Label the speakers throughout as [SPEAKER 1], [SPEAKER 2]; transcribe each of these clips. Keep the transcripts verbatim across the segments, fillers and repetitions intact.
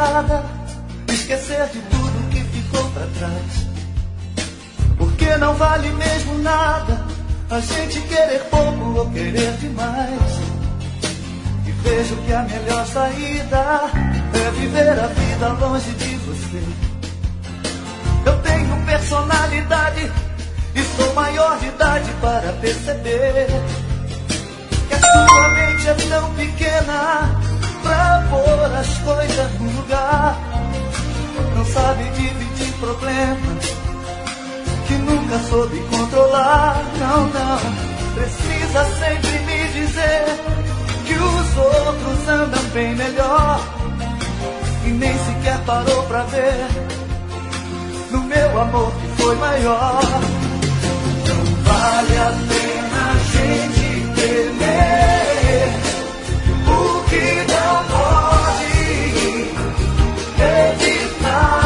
[SPEAKER 1] estrada, esquecer de tudo que ficou pra trás. Porque não vale mesmo nada a gente querer pouco ou querer demais. E vejo que a melhor saída é viver a vida longe de você. Eu tenho personalidade e sou maior de idade para perceber que a sua mente é tão pequena pra pôr as coisas no lugar. Não sabe dividir problemas que nunca soube controlar. Não, não, precisa sempre me dizer que os outros andam bem melhor e nem sequer parou pra ver no meu amor que foi maior. Não vale a pena a gente temer o que não pode evitar.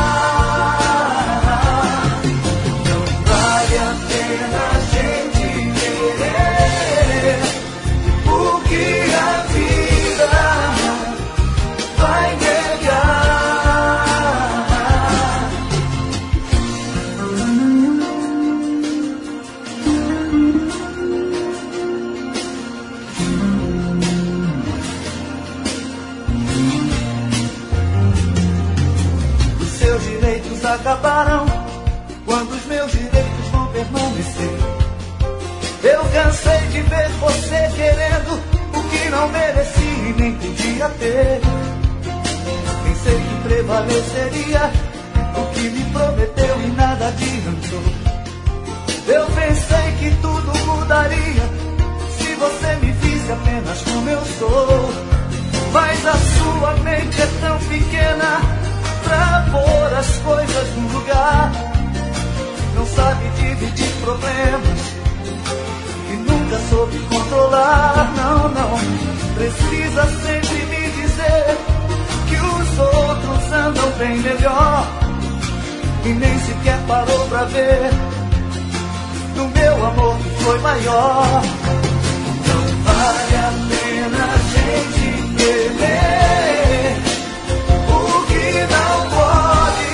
[SPEAKER 1] Acabarão quando os meus direitos vão permanecer. Eu cansei de ver você querendo o que não merecia e nem podia ter. Pensei que prevaleceria o que me prometeu e nada adiantou. Eu pensei que tudo mudaria se você me visse apenas como eu sou. Mas a sua mente é tão pequena pra pôr as coisas no lugar. Não sabe dividir problemas e nunca soube controlar. Não, não, precisa sempre me dizer que os outros andam bem melhor e nem sequer parou pra ver no meu amor que foi maior. Não vale a pena a gente temer o que não pode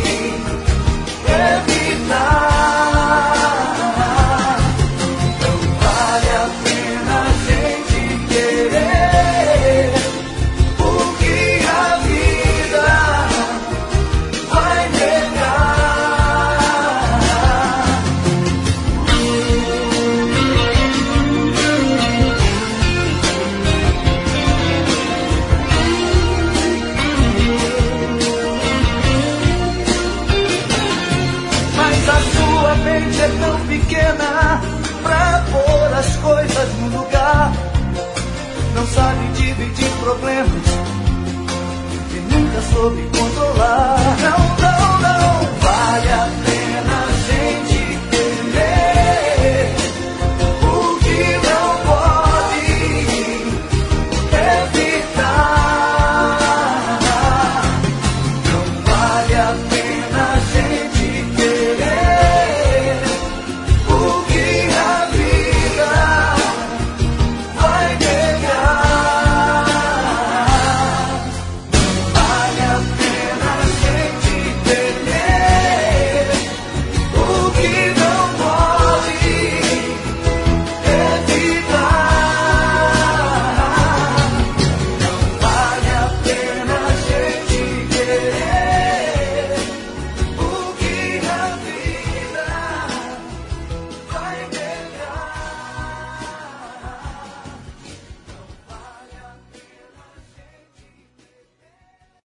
[SPEAKER 1] evitar. Não vale a pena a gente querer o que a vida vai negar. É tão pequena pra pôr as coisas no lugar. Não sabe dividir problemas e nunca soube controlar. Não, não.